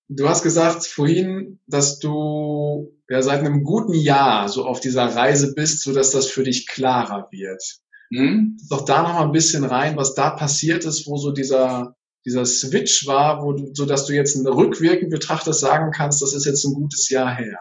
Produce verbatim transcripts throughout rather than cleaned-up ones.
Du hast gesagt vorhin, dass du ja seit einem guten Jahr so auf dieser Reise bist, so dass das für dich klarer wird. Hm? Doch da noch mal ein bisschen rein, was da passiert ist, wo so dieser dieser Switch war, wo du, so dass du jetzt rückwirkend betrachtet sagen kannst, das ist jetzt ein gutes Jahr her.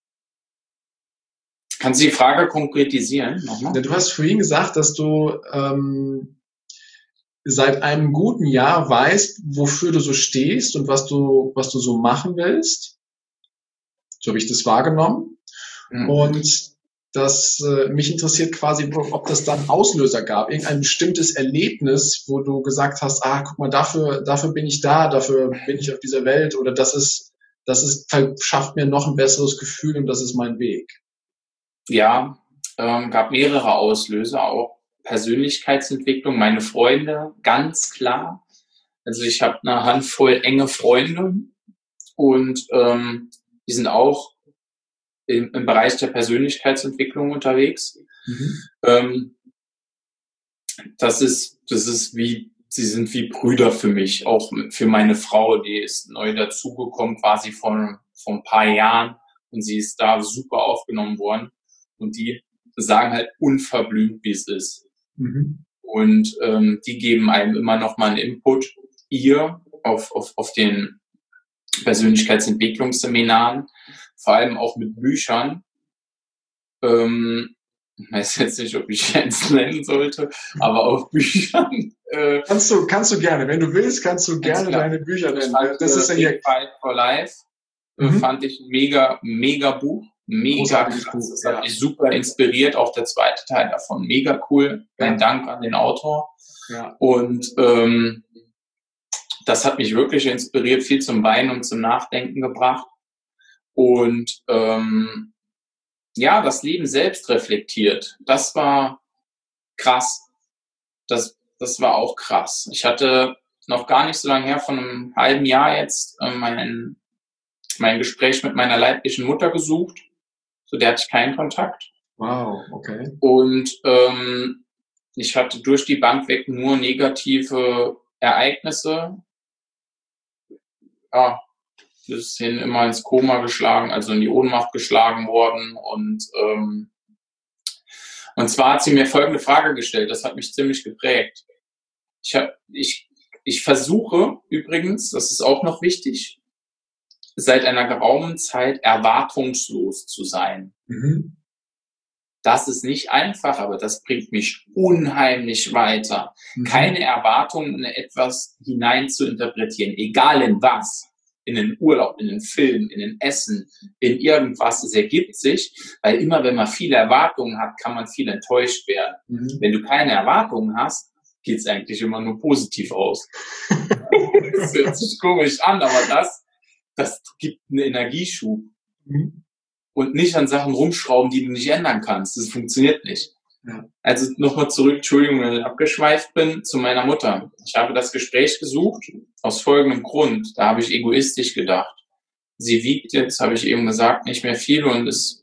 Kannst du die Frage konkretisieren nochmal? Ja, du hast vorhin gesagt, dass du ähm, seit einem guten Jahr weißt, wofür du so stehst und was du, was du so machen willst. So habe ich das wahrgenommen. Hm. Und das äh, mich interessiert quasi, ob das dann Auslöser gab, irgendein bestimmtes Erlebnis, wo du gesagt hast, ah, guck mal, dafür, dafür bin ich da, dafür bin ich auf dieser Welt oder das ist, das ist, verschafft mir noch ein besseres Gefühl und das ist mein Weg. Ja, ähm, gab mehrere Auslöser, auch Persönlichkeitsentwicklung. Meine Freunde, ganz klar. Also ich habe eine Handvoll enge Freunde und ähm, die sind auch im, im Bereich der Persönlichkeitsentwicklung unterwegs. Mhm. Ähm, das ist, das ist wie, sie sind wie Brüder für mich, auch für meine Frau, die ist neu dazugekommen, quasi vor, vor ein paar Jahren und sie ist da super aufgenommen worden und die sagen halt unverblümt, wie es ist. Mhm. Und ähm, die geben einem immer noch mal einen Input, ihr auf, auf, auf den Persönlichkeitsentwicklungsseminaren, vor allem auch mit Büchern. Ähm, ich weiß jetzt nicht, ob ich jetzt nennen sollte, aber auf Büchern. Äh, Kannst du, kannst du gerne, wenn du willst, kannst du ganz gerne klar. deine Bücher Ich nennen. fand Das ist äh, ja Big hier Five for Life, äh, mhm. fand ich ein mega, mega Buch. Mega Großartiges krass. Buch, Das hat ja. mich super inspiriert. Auch der zweite Teil davon. Mega cool. Mein Ja, Dank an den Autor. ja. Und ähm, das hat mich wirklich inspiriert, viel zum Weinen und zum Nachdenken gebracht. Und ähm, ja, das Leben selbst reflektiert. Das war krass. Das, das war auch krass. Ich hatte noch gar nicht so lange her, von einem halben Jahr jetzt, äh, mein, mein Gespräch mit meiner leiblichen Mutter gesucht. Zu der hatte ich keinen Kontakt. Wow, okay. Und ähm, ich hatte durch die Bank weg nur negative Ereignisse. Ja, bis hin immer ins Koma geschlagen, also in die Ohnmacht geschlagen worden. Und, ähm, und zwar hat sie mir folgende Frage gestellt, das hat mich ziemlich geprägt. Ich, hab, ich, ich versuche übrigens, das ist auch noch wichtig, seit einer geraumen Zeit erwartungslos zu sein. Mhm. Das ist nicht einfach, aber das bringt mich unheimlich weiter. Mhm. Keine Erwartungen in etwas hinein zu interpretieren, egal in was. In den Urlaub, in den Film, in den Essen, in irgendwas. Es ergibt sich, weil immer wenn man viele Erwartungen hat, kann man viel enttäuscht werden. Mhm. Wenn du keine Erwartungen hast, geht es eigentlich immer nur positiv aus. Das hört sich komisch an, aber das, das gibt einen Energieschub. Mhm. Und nicht an Sachen rumschrauben, die du nicht ändern kannst. Das funktioniert nicht. Ja. Also nochmal zurück, Entschuldigung, wenn ich abgeschweift bin, zu meiner Mutter. Ich habe das Gespräch gesucht, aus folgendem Grund. Da habe ich egoistisch gedacht. Sie wiegt jetzt, habe ich eben gesagt, nicht mehr viel und ist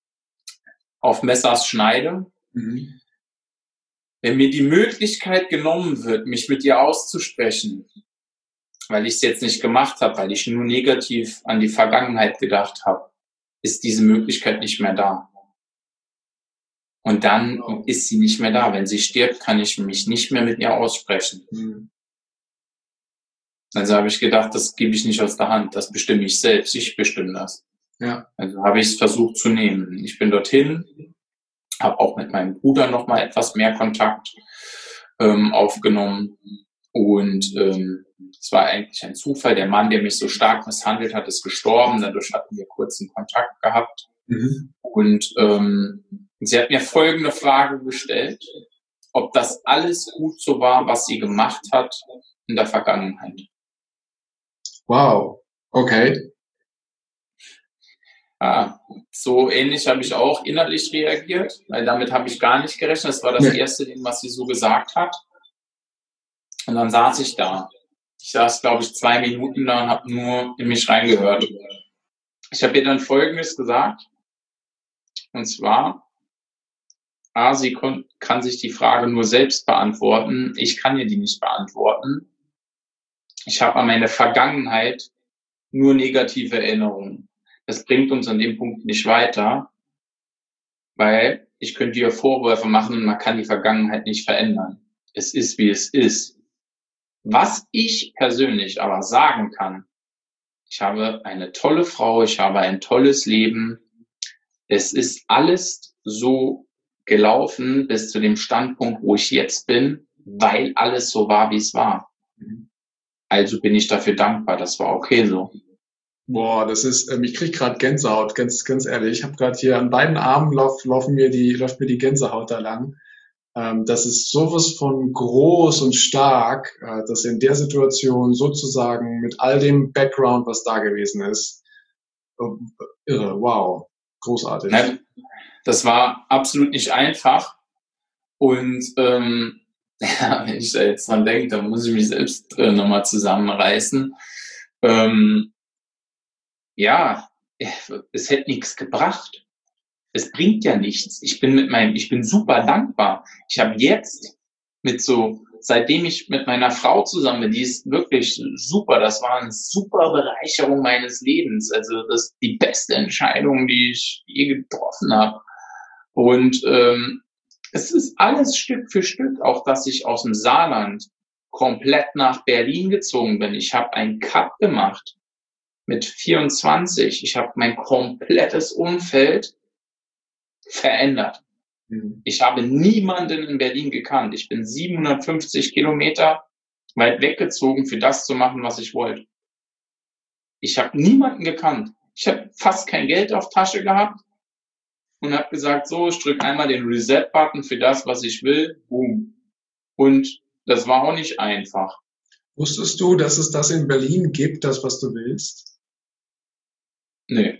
auf Messers Schneide. Mhm. Wenn mir die Möglichkeit genommen wird, mich mit ihr auszusprechen, weil ich es jetzt nicht gemacht habe, weil ich nur negativ an die Vergangenheit gedacht habe, ist diese Möglichkeit nicht mehr da. Und dann Wow. ist sie nicht mehr da. Wenn sie stirbt, kann ich mich nicht mehr mit ihr aussprechen. Mhm. Also habe ich gedacht, das gebe ich nicht aus der Hand. Das bestimme ich selbst. Ich bestimme das. Ja. Also habe ich es versucht zu nehmen. Ich bin dorthin, habe auch mit meinem Bruder noch mal etwas mehr Kontakt ähm, aufgenommen. Und ähm, es war eigentlich ein Zufall. Der Mann, der mich so stark misshandelt hat, ist gestorben. Dadurch hatten wir kurzen Kontakt gehabt. Mhm. Und ähm, sie hat mir folgende Frage gestellt, ob das alles gut so war, was sie gemacht hat in der Vergangenheit. Wow, okay. Ah, so ähnlich habe ich auch innerlich reagiert, weil damit habe ich gar nicht gerechnet. Das war das Nee. erste Ding, was sie so gesagt hat. Und dann saß ich da. Ich saß, glaube ich, zwei Minuten da und habe nur in mich reingehört. Ich habe ihr dann Folgendes gesagt. Und zwar, ah, sie kon- kann sich die Frage nur selbst beantworten. Ich kann ihr die nicht beantworten. Ich habe an meine Vergangenheit nur negative Erinnerungen. Das bringt uns an dem Punkt nicht weiter, weil ich könnte dir Vorwürfe machen und man kann die Vergangenheit nicht verändern. Es ist, wie es ist. Was ich persönlich aber sagen kann, ich habe eine tolle Frau, ich habe ein tolles Leben. Es ist alles so gelaufen bis zu dem Standpunkt, wo ich jetzt bin, weil alles so war, wie es war. Also bin ich dafür dankbar, das war okay so. Boah, das ist, ähm, ich krieg gerade Gänsehaut, ganz, ganz ehrlich. Ich habe gerade hier an beiden Armen lauf, laufen mir die, läuft mir die Gänsehaut da lang. Ähm, das ist sowas von groß und stark, äh, dass in der Situation sozusagen mit all dem Background, was da gewesen ist, äh, irre, wow, großartig. Ne? Das war absolut nicht einfach. Und ähm, ja, wenn ich da jetzt dran denke, dann muss ich mich selbst äh, nochmal zusammenreißen. Ähm, ja, es hätte nichts gebracht. Es bringt ja nichts. Ich bin mit meinem, ich bin super dankbar. Ich habe jetzt mit so, seitdem ich mit meiner Frau zusammen bin, die ist wirklich super. Das war eine super Bereicherung meines Lebens. Also das ist die beste Entscheidung, die ich je getroffen habe. Und ähm, es ist alles Stück für Stück, auch dass ich aus dem Saarland komplett nach Berlin gezogen bin. Ich habe einen Cut gemacht mit vierundzwanzig. Ich habe mein komplettes Umfeld verändert. Mhm. Ich habe niemanden in Berlin gekannt. Ich bin siebenhundertfünfzig Kilometer weit weggezogen, für das zu machen, was ich wollte. Ich habe niemanden gekannt. Ich habe fast kein Geld auf Tasche gehabt und habe gesagt, so, ich drücke einmal den Reset-Button für das, was ich will. Boom. Und das war auch nicht einfach. Wusstest du, dass es das in Berlin gibt, das, was du willst? Nee.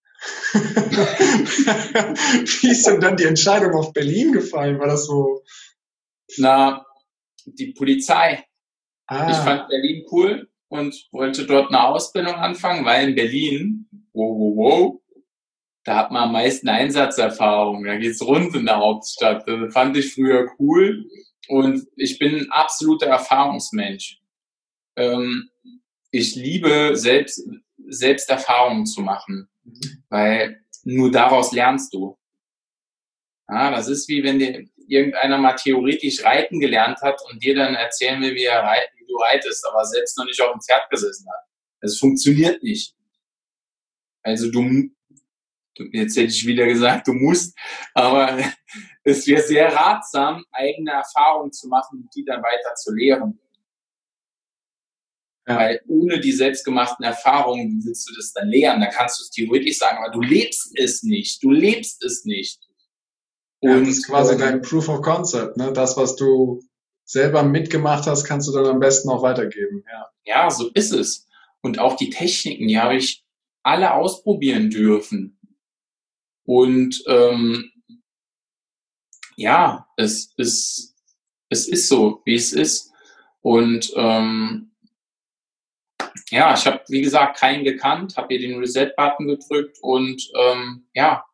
Wie ist denn dann die Entscheidung auf Berlin gefallen? War das so? Na, die Polizei. Ah. Ich fand Berlin cool und wollte dort eine Ausbildung anfangen, weil in Berlin, wow, wow, wow, da hat man am meisten Einsatzerfahrung. Da geht's rund in der Hauptstadt. Das fand ich früher cool und ich bin ein absoluter Erfahrungsmensch. Ähm, ich liebe selbst, selbst Erfahrungen zu machen, mhm. weil nur daraus lernst du. Ja, das ist wie wenn dir irgendeiner mal theoretisch reiten gelernt hat und dir dann erzählen will, wie, er reiten, wie du reitest, aber selbst noch nicht auf dem Pferd gesessen hat. Das funktioniert nicht. Also du, jetzt hätte ich wieder gesagt, du musst, aber es wäre sehr ratsam, eigene Erfahrungen zu machen und die dann weiter zu lehren. Ja. Weil ohne die selbstgemachten Erfahrungen willst du das dann lehren, da kannst du es theoretisch sagen, aber du lebst es nicht, du lebst es nicht. Und ja, das ist quasi ähm, dein Proof of Concept, ne? Das, was du selber mitgemacht hast, kannst du dann am besten auch weitergeben. Ja, ja, so ist es. Und auch die Techniken, die habe ich alle ausprobieren dürfen. Und ähm, ja, es ist, es ist so, wie es ist. Und ähm, ja, ich habe, wie gesagt, keinen gekannt, habe hier den Reset-Button gedrückt und ähm, ja,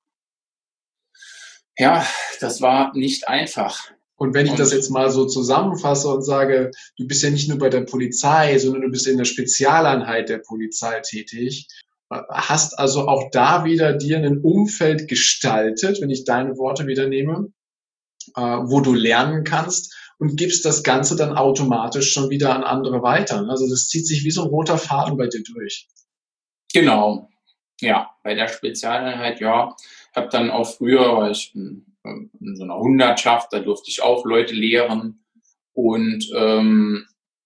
ja, das war nicht einfach. Und wenn ich und das jetzt mal so zusammenfasse und sage, du bist ja nicht nur bei der Polizei, sondern du bist in der Spezialeinheit der Polizei tätig, hast also auch da wieder dir ein Umfeld gestaltet, wenn ich deine Worte wieder nehme, äh, wo du lernen kannst und gibst das Ganze dann automatisch schon wieder an andere weiter. Also das zieht sich wie so ein roter Faden bei dir durch. Genau, ja, bei der Spezialeinheit, ja. Ich habe dann auch früher, war ich in, in so einer Hundertschaft, da durfte ich auch Leute lehren und ähm,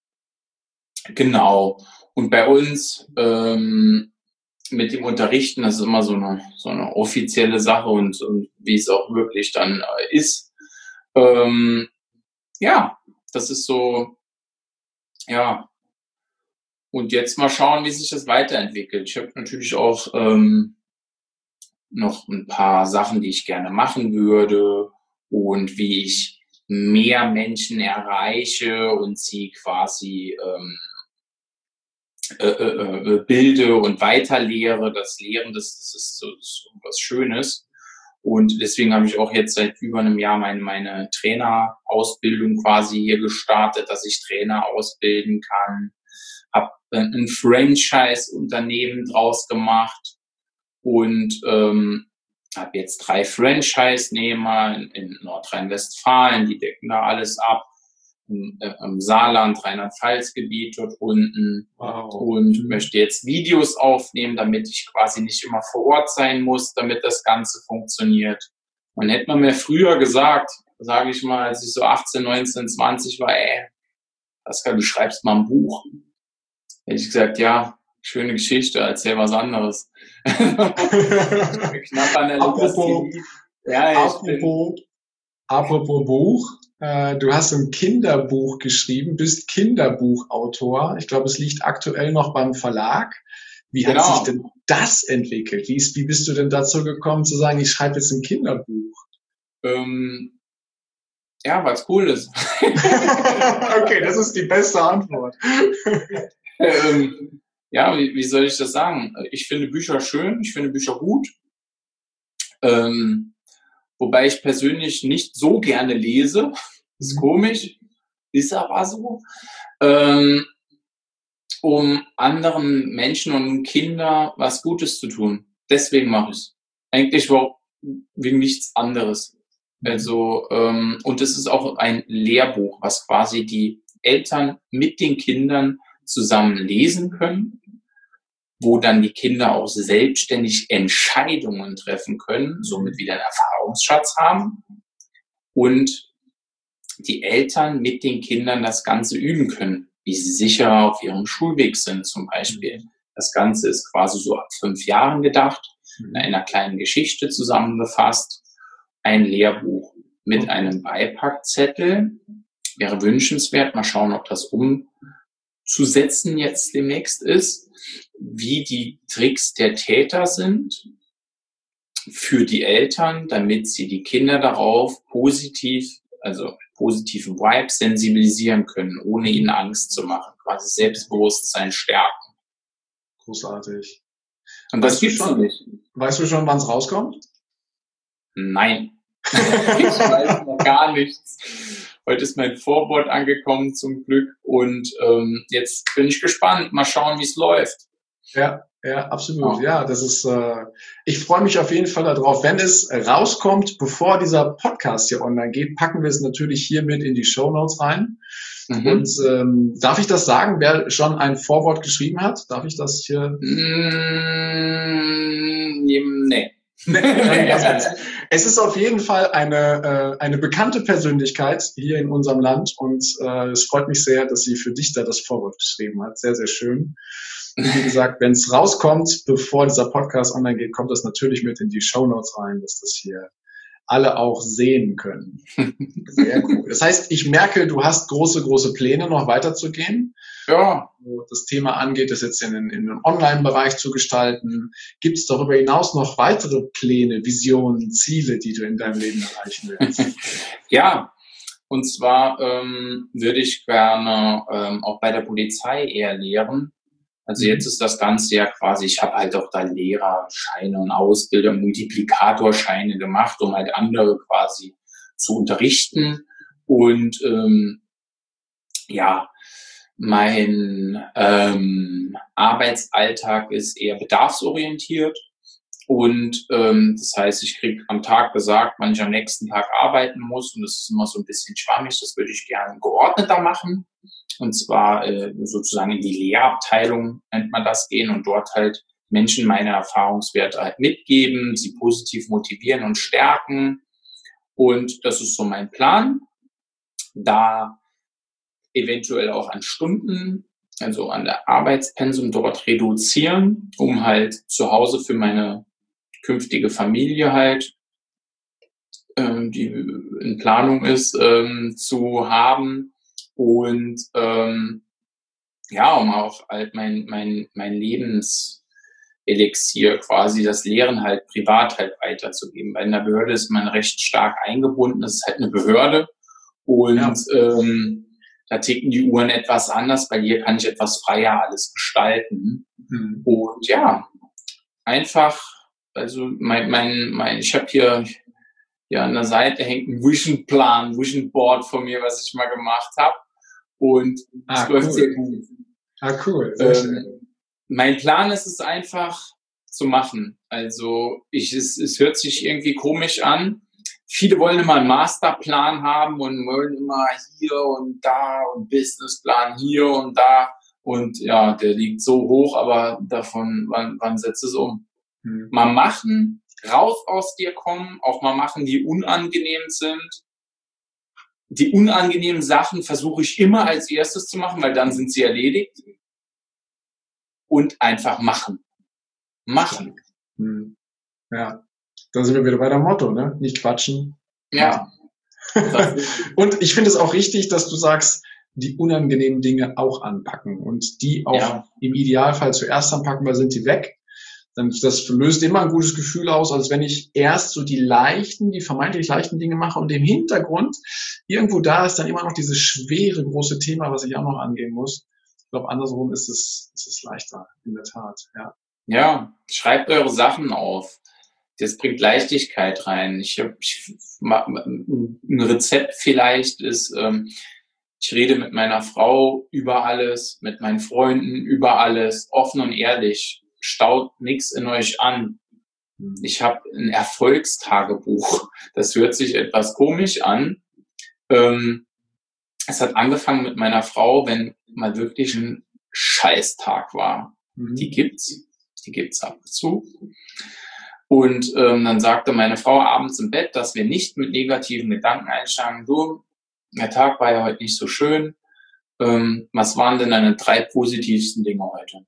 genau. Und bei uns ähm, mit dem Unterrichten, das ist immer so eine, so eine offizielle Sache und, und wie es auch wirklich dann äh, ist. Ähm, ja, das ist so, ja. Und jetzt mal schauen, wie sich das weiterentwickelt. Ich habe natürlich auch ähm, noch ein paar Sachen, die ich gerne machen würde und wie ich mehr Menschen erreiche und sie quasi ähm, äh, äh, bilde und weiterlehre. Das Lehren, das, das ist so, so was Schönes. Und deswegen habe ich auch jetzt seit über einem Jahr meine, meine Trainerausbildung quasi hier gestartet, dass ich Trainer ausbilden kann. Habe ein, ein Franchise-Unternehmen draus gemacht und ähm, habe jetzt drei Franchise-Nehmer in, in Nordrhein-Westfalen, die decken da alles ab. Im, äh, im Saarland, Rheinland-Pfalz-Gebiet dort unten. Wow. Und möchte jetzt Videos aufnehmen, damit ich quasi nicht immer vor Ort sein muss, damit das Ganze funktioniert. Man hätte man mir früher gesagt, sage ich mal, als ich so achtzehn, neunzehn, zwanzig war, ey, Pascal, du schreibst mal ein Buch. Hätte ich gesagt, ja, schöne Geschichte, erzähl was anderes. Knapp an der apropos, ja, apropos, apropos Buch, äh, du hast ein Kinderbuch geschrieben, bist Kinderbuchautor. Ich glaube, es liegt aktuell noch beim Verlag. Wie hat genau. sich denn das entwickelt? Wie, ist, wie bist du denn dazu gekommen, zu sagen, ich schreibe jetzt ein Kinderbuch? Ähm, ja, weil es cool ist. Okay, das ist die beste Antwort. ähm, ja, wie, wie soll ich das sagen? Ich finde Bücher schön, ich finde Bücher gut. Ähm, wobei ich persönlich nicht so gerne lese. Ist komisch, ist aber so. Ähm, um anderen Menschen und Kindern was Gutes zu tun. Deswegen mache ich es. Eigentlich wegen nichts anderes. Also, ähm, und es ist auch ein Lehrbuch, was quasi die Eltern mit den Kindern zusammen lesen können, wo dann die Kinder auch selbstständig Entscheidungen treffen können, somit wieder einen Erfahrungsschatz haben und die Eltern mit den Kindern das Ganze üben können, wie sie sicher auf ihrem Schulweg sind zum Beispiel. Das Ganze ist quasi so ab fünf Jahren gedacht, in einer kleinen Geschichte zusammengefasst, ein Lehrbuch mit einem Beipackzettel. Wäre wünschenswert, mal schauen, ob das umzusetzen jetzt demnächst ist, wie die Tricks der Täter sind für die Eltern, damit sie die Kinder darauf positiv, also positiven Vibes sensibilisieren können, ohne ihnen Angst zu machen, quasi Selbstbewusstsein stärken. Großartig. Und das gibt's noch nicht. Weißt du schon, wann es rauskommt? Nein. Ich weiß noch gar nichts. Heute ist mein Vorwort angekommen zum Glück und ähm, jetzt bin ich gespannt. Mal schauen, wie es läuft. Ja, ja, absolut. Ja, das ist. Äh, ich freue mich auf jeden Fall darauf. Wenn es rauskommt, bevor dieser Podcast hier online geht, packen wir es natürlich hiermit in die Shownotes rein. Mhm. Und ähm, darf ich das sagen, wer schon ein Vorwort geschrieben hat? Darf ich das hier? Mm, nee. Es ist auf jeden Fall eine, äh, eine bekannte Persönlichkeit hier in unserem Land und äh, es freut mich sehr, dass sie für dich da das Vorwort geschrieben hat. Sehr, sehr schön. Und wie gesagt, wenn es rauskommt, bevor dieser Podcast online geht, kommt das natürlich mit in die Shownotes rein, dass das hier alle auch sehen können. Sehr cool. Das heißt, ich merke, du hast große, große Pläne, noch weiterzugehen. Ja. Wo das Thema angeht, das jetzt in, in den Online-Bereich zu gestalten. Gibt es darüber hinaus noch weitere Pläne, Visionen, Ziele, die du in deinem Leben erreichen willst? Ja, und zwar ähm, würde ich gerne ähm, auch bei der Polizei eher lehren. Also jetzt ist das Ganze ja quasi, ich habe halt auch da Lehrerscheine und Ausbilder, Multiplikatorscheine gemacht, um halt andere quasi zu unterrichten. Und ähm, ja, mein ähm, Arbeitsalltag ist eher bedarfsorientiert. Und ähm, das heißt, ich kriege am Tag gesagt, wann ich am nächsten Tag arbeiten muss. Und das ist immer so ein bisschen schwammig. Das würde ich gerne geordneter machen. Und zwar äh, sozusagen in die Lehrabteilung nennt man das gehen und dort halt Menschen meine Erfahrungswerte halt mitgeben, sie positiv motivieren und stärken. Und das ist so mein Plan. Da eventuell auch an Stunden, also an der Arbeitspensum dort reduzieren, um halt zu Hause für meine künftige Familie halt, ähm, die in Planung ist, ähm, zu haben. Und ähm, ja, um auch halt mein, mein, mein Lebenselixier quasi, das Lehren halt privat halt weiterzugeben. Weil in der Behörde ist man recht stark eingebunden, das ist halt eine Behörde und ja. ähm, da ticken die Uhren etwas anders, weil hier kann ich etwas freier alles gestalten. Mhm. Und ja, einfach, also mein, mein, mein, ich habe hier, hier an der Seite hängt ein Vision-Plan, Vision-Board von mir, was ich mal gemacht habe. Und es ah, läuft cool. sehr gut. Ah, cool. Sehr schön. Ähm, mein Plan ist es einfach zu machen. Also ich, es, es hört sich irgendwie komisch an. Viele wollen immer einen Masterplan haben und wollen immer hier und da und Businessplan hier und da. Und ja, der liegt so hoch, aber davon, wann, wann setzt es um? Hm. Mal machen, raus aus dir kommen, auch mal machen, die unangenehm sind. Die unangenehmen Sachen versuche ich immer als erstes zu machen, weil dann sind sie erledigt. Und einfach machen. Machen. Hm. Ja, dann sind wir wieder bei der Motto, ne? Nicht quatschen. Ja. Und ich finde es auch richtig, dass du sagst, die unangenehmen Dinge auch anpacken und die auch ja. im Idealfall zuerst anpacken, weil sind die weg. Dann, das löst immer ein gutes Gefühl aus, als wenn ich erst so die leichten, die vermeintlich leichten Dinge mache und im Hintergrund irgendwo da ist dann immer noch dieses schwere, große Thema, was ich auch noch angehen muss. Ich glaube, andersrum ist es, ist es leichter, in der Tat, ja. Ja, schreibt eure Sachen auf. Das bringt Leichtigkeit rein. Ich habe ein Rezept vielleicht ist, ähm, ich rede mit meiner Frau über alles, mit meinen Freunden über alles, offen und ehrlich. Staut nichts in euch an. Ich habe ein Erfolgstagebuch. Das hört sich etwas komisch an. Ähm, es hat angefangen mit meiner Frau, wenn mal wirklich ein Scheißtag war. Mhm. Die gibt's. Die gibt's ab und zu. Und ähm, dann sagte meine Frau abends im Bett, dass wir nicht mit negativen Gedanken einsteigen. Du, der Tag war ja heute nicht so schön. Ähm, was waren denn deine drei positivsten Dinge heute?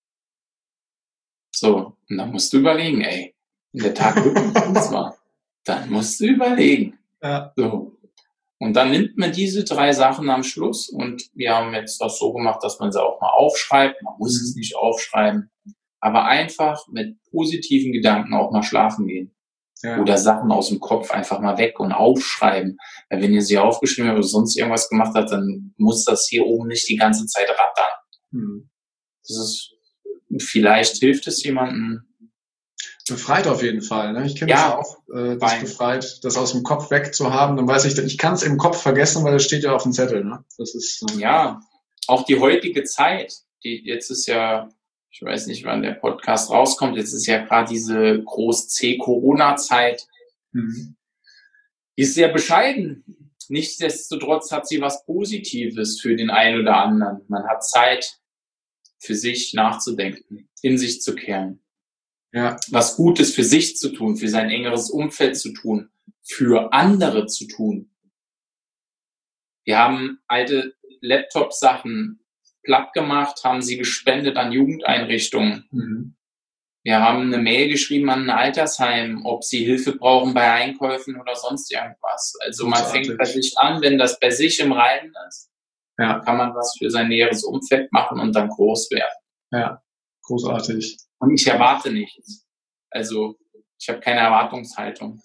So, und dann musst du überlegen, ey, wenn der Tag wirklich gut war, dann musst du überlegen. Ja. So. Und dann nimmt man diese drei Sachen am Schluss und wir haben jetzt das so gemacht, dass man sie auch mal aufschreibt. Man muss es nicht aufschreiben, aber einfach mit positiven Gedanken auch mal schlafen gehen. Ja. Oder Sachen aus dem Kopf einfach mal weg und aufschreiben. Weil wenn ihr sie aufgeschrieben habt oder sonst irgendwas gemacht habt, dann muss das hier oben nicht die ganze Zeit rattern. Hm. Das ist, vielleicht hilft es jemandem. Befreit auf jeden Fall. Ne? Ich kenne ja, das auch, äh, das befreit, das aus dem Kopf wegzuhaben. Dann weiß ich, ich kann es im Kopf vergessen, weil es steht ja auf dem Zettel. Ne? Das ist äh, ja auch die heutige Zeit. Die jetzt ist ja, ich weiß nicht, wann der Podcast rauskommt. Jetzt ist ja gerade diese Groß-C-Corona-Zeit. Mhm. Die ist sehr bescheiden. Nichtsdestotrotz hat sie was Positives für den einen oder anderen. Man hat Zeit, für sich nachzudenken, in sich zu kehren. Ja. Was Gutes für sich zu tun, für sein engeres Umfeld zu tun, für andere zu tun. Wir haben alte Laptop-Sachen platt gemacht, haben sie gespendet an Jugendeinrichtungen. Mhm. Wir haben eine Mail geschrieben an ein Altersheim, ob sie Hilfe brauchen bei Einkäufen oder sonst irgendwas. Also man fängt bei sich an, wenn das bei sich im Reinen ist, ja. kann man was für sein näheres Umfeld machen und dann groß werden. Ja, großartig. Und ich erwarte nichts. Also ich habe keine Erwartungshaltung.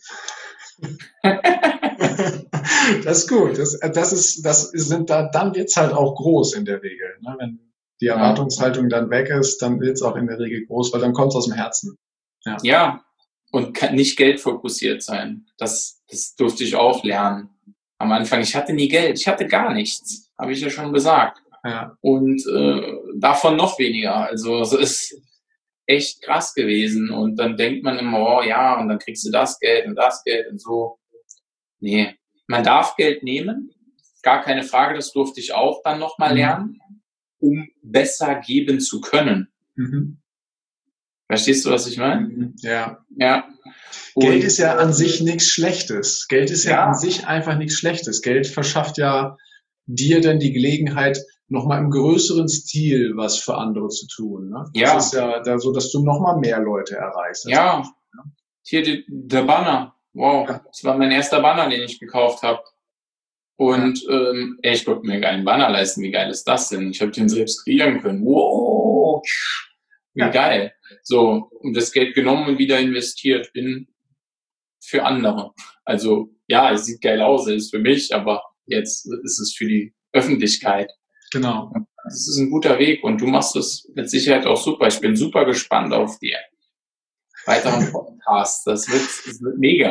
Das ist gut. Das, das ist, das sind da, dann wird's halt auch groß in der Regel. Ne? Wenn die Erwartungshaltung dann weg ist, dann wird's auch in der Regel groß, weil dann kommt's aus dem Herzen. Ja. Ja, und kann nicht geldfokussiert sein. Das, das durfte ich auch lernen. Am Anfang, ich hatte nie Geld, ich hatte gar nichts, habe ich ja schon gesagt. Ja. Und äh, davon noch weniger. Also es ist echt krass gewesen. Und dann denkt man immer, oh ja, und dann kriegst du das Geld und das Geld und so. Nee, man darf Geld nehmen, gar keine Frage, das durfte ich auch dann nochmal lernen, um besser geben zu können. Mhm. Verstehst du, was ich meine? Ja. Ja. Und Geld ist ja an sich nichts Schlechtes. Geld ist ja, ja an sich einfach nichts Schlechtes. Geld verschafft ja dir dann die Gelegenheit, nochmal im größeren Stil was für andere zu tun. Ne? Das ja. ist ja da so, dass du nochmal mehr Leute erreichst. Ja. Also, ne? Hier die, der Banner. Wow. Ja. Das war mein erster Banner, den ich gekauft habe. Und ja. ähm, ey, ich konnte mir keinen Banner leisten. Wie geil ist das denn? Ich habe den selbst kreieren können. Wow. Wie ja. geil. So, und das Geld genommen und wieder investiert in für andere. Also, ja, es sieht geil aus, es ist für mich, aber jetzt ist es für die Öffentlichkeit. Genau. Das ist ein guter Weg und du machst es mit Sicherheit auch super. Ich bin super gespannt auf die weiteren Podcasts. Das wird, das wird mega.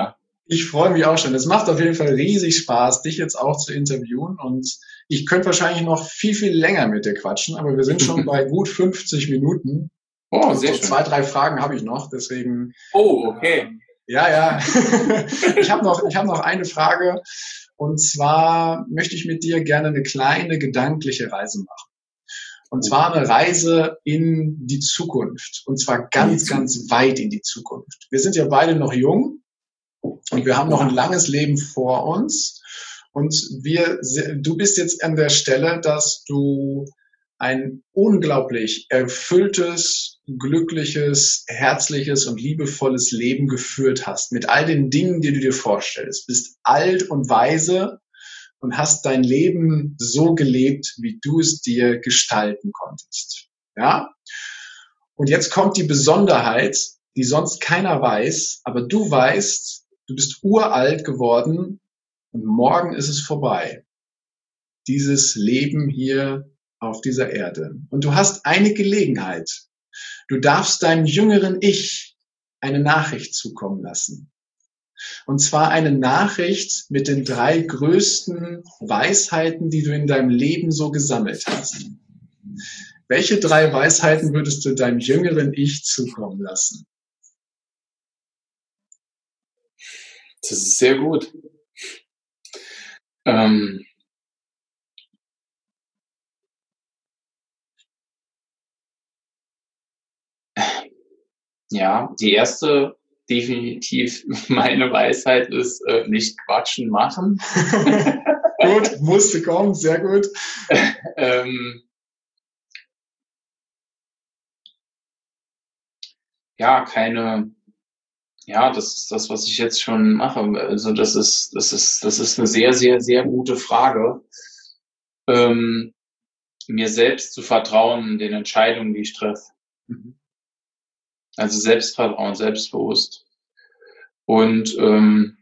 Ich freue mich auch schon. Es macht auf jeden Fall riesig Spaß, dich jetzt auch zu interviewen. Und ich könnte wahrscheinlich noch viel, viel länger mit dir quatschen, aber wir sind schon bei gut fünfzig Minuten. Oh, Und sehr so schön. zwei, drei Fragen habe ich noch. Deswegen. Oh, okay. Ähm, ja, ja. ich habe noch, ich habe noch eine Frage. Und zwar möchte ich mit dir gerne eine kleine gedankliche Reise machen. Und zwar eine Reise in die Zukunft. Und zwar ganz, ganz weit in die Zukunft. Wir sind ja beide noch jung. Und wir haben noch ein langes Leben vor uns. Und wir, du bist jetzt an der Stelle, dass du ein unglaublich erfülltes, glückliches, herzliches und liebevolles Leben geführt hast. Mit all den Dingen, die du dir vorstellst. Bist alt und weise und hast dein Leben so gelebt, wie du es dir gestalten konntest. Ja? Und jetzt kommt die Besonderheit, die sonst keiner weiß, aber du weißt, du bist uralt geworden und morgen ist es vorbei. Dieses Leben hier auf dieser Erde. Und du hast eine Gelegenheit. Du darfst deinem jüngeren Ich eine Nachricht zukommen lassen. Und zwar eine Nachricht mit den drei größten Weisheiten, die du in deinem Leben so gesammelt hast. Welche drei Weisheiten würdest du deinem jüngeren Ich zukommen lassen? Das ist sehr gut. Ähm, ja, die erste, definitiv meine Weisheit ist, äh, nicht quatschen, machen. Gut, musste kommen, sehr gut. ähm, ja, keine, ja, das ist das, was ich jetzt schon mache. Also das ist, das ist, das ist eine sehr, sehr, sehr gute Frage. Ähm, mir selbst zu vertrauen in den Entscheidungen, die ich treffe. Mhm. Also Selbstvertrauen, selbstbewusst. Und ähm,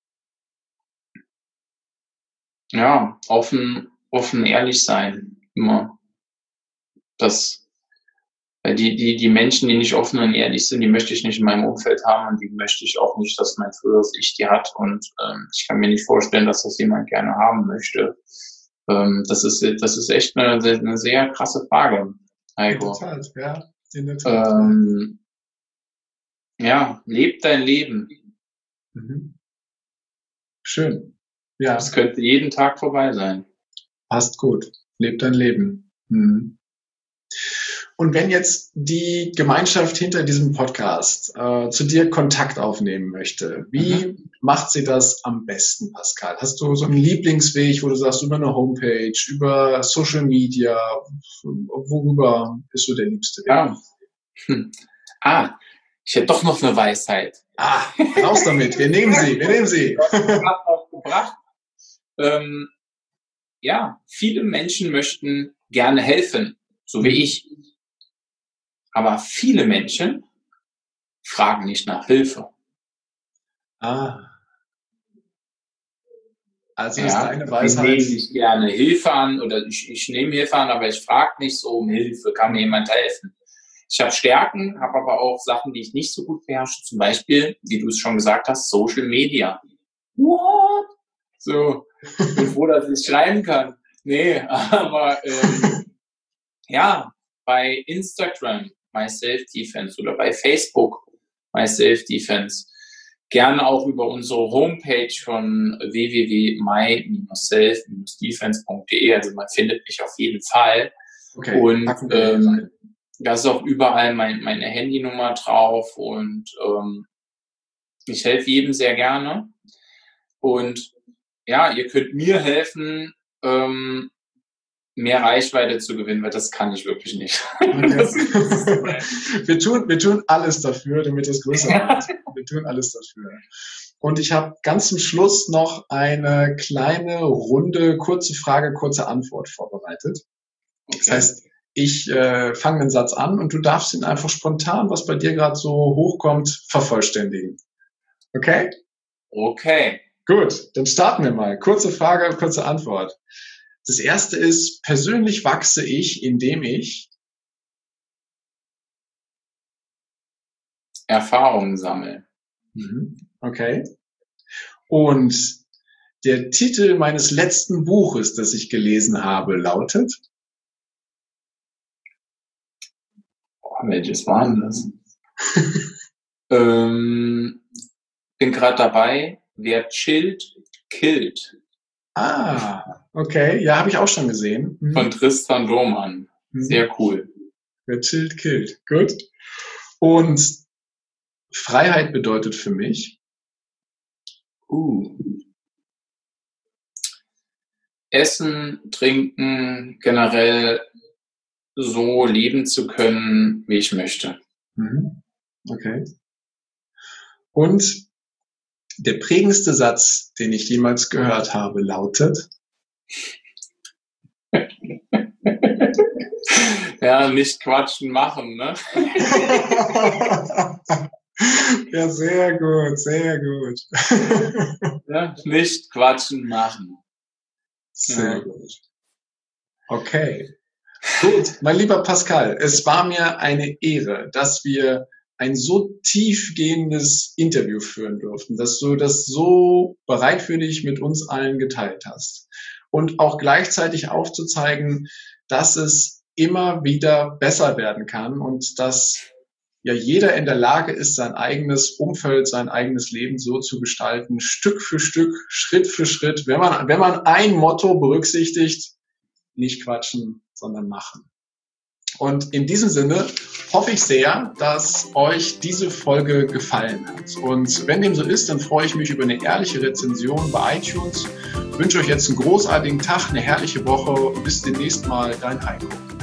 ja, offen, offen, ehrlich sein, immer. Das, weil die, die, die Menschen, die nicht offen und ehrlich sind, die möchte ich nicht in meinem Umfeld haben und die möchte ich auch nicht, dass mein früheres Ich die hat. Und ähm, ich kann mir nicht vorstellen, dass das jemand gerne haben möchte. Ähm, das ist, das ist echt eine, eine sehr krasse Frage, Heiko. In der Tat, ja. In der Tat. Ähm, ja, leb dein Leben. Mhm. Schön. Ja. Es könnte jeden Tag vorbei sein. Passt gut. Leb dein Leben. Mhm. Und wenn jetzt die Gemeinschaft hinter diesem Podcast äh, zu dir Kontakt aufnehmen möchte, wie mhm. macht sie das am besten, Pascal? Hast du so einen Lieblingsweg, wo du sagst, über eine Homepage, über Social Media, worüber ist so der liebste Weg? Ja. Hm. Ah, ich hätte doch noch eine Weisheit. Ah, raus damit. Wir nehmen sie, wir nehmen sie. Gebracht. Ähm, ja, viele Menschen möchten gerne helfen, so wie ich. Aber viele Menschen fragen nicht nach Hilfe. Ah. Also ja, ist deine Weisheit. Ich nehme nicht gerne Hilfe an oder ich, ich nehme Hilfe an, aber ich frage nicht so um Hilfe, kann mir jemand helfen? Ich habe Stärken, habe aber auch Sachen, die ich nicht so gut beherrsche. Zum Beispiel, wie du es schon gesagt hast, Social Media. What? So, ich bin froh, dass ich es schreiben kann. Nee, aber ähm, ja, bei Instagram My Self Defense oder bei Facebook My Self Defense. Gerne auch über unsere Homepage von w w w punkt my self defense punkt d e. Also man findet mich auf jeden Fall. Okay. Und ähm, da ist auch überall mein, meine Handynummer drauf und ähm, ich helfe jedem sehr gerne. Und ja, ihr könnt mir helfen, ähm, mehr Reichweite zu gewinnen, weil das kann ich wirklich nicht. Okay. Das ist, das ist wir, tun, wir tun alles dafür, damit es größer wird. Wir tun alles dafür. Und ich habe ganz zum Schluss noch eine kleine Runde, kurze Frage, kurze Antwort vorbereitet. Okay. Das heißt, ich äh, fange den Satz an und du darfst ihn einfach spontan, was bei dir gerade so hochkommt, vervollständigen. Okay? Okay. Gut, dann starten wir mal. Kurze Frage, kurze Antwort. Das erste ist, persönlich wachse ich, indem ich Erfahrungen sammle. Mhm. Okay. Und der Titel meines letzten Buches, das ich gelesen habe, lautet? Oh, welches war denn das? ähm, bin gerade dabei. Wer chillt, killt. Ah, okay. Ja, habe ich auch schon gesehen. Mhm. Von Tristan Lohmann. Mhm. Sehr cool. Wer chillt, killt. Gut. Und Freiheit bedeutet für mich? Uh. Essen, trinken, generell so leben zu können, wie ich möchte. Mhm. Okay. Und der prägendste Satz, den ich jemals gehört habe, lautet? Ja, nicht quatschen, machen, ne? Ja, sehr gut, sehr gut. Ja, nicht quatschen, machen. Sehr ja. gut. Okay. Gut, mein lieber Pascal, es war mir eine Ehre, dass wir ein so tiefgehendes Interview führen durften, dass du das so bereitwillig mit uns allen geteilt hast. Und auch gleichzeitig aufzuzeigen, dass es immer wieder besser werden kann und dass ja jeder in der Lage ist, sein eigenes Umfeld, sein eigenes Leben so zu gestalten, Stück für Stück, Schritt für Schritt, wenn man, wenn man ein Motto berücksichtigt, nicht quatschen, sondern machen. Und in diesem Sinne hoffe ich sehr, dass euch diese Folge gefallen hat. Und wenn dem so ist, dann freue ich mich über eine ehrliche Rezension bei iTunes. Ich wünsche euch jetzt einen großartigen Tag, eine herrliche Woche und bis demnächst mal, dein Heiko.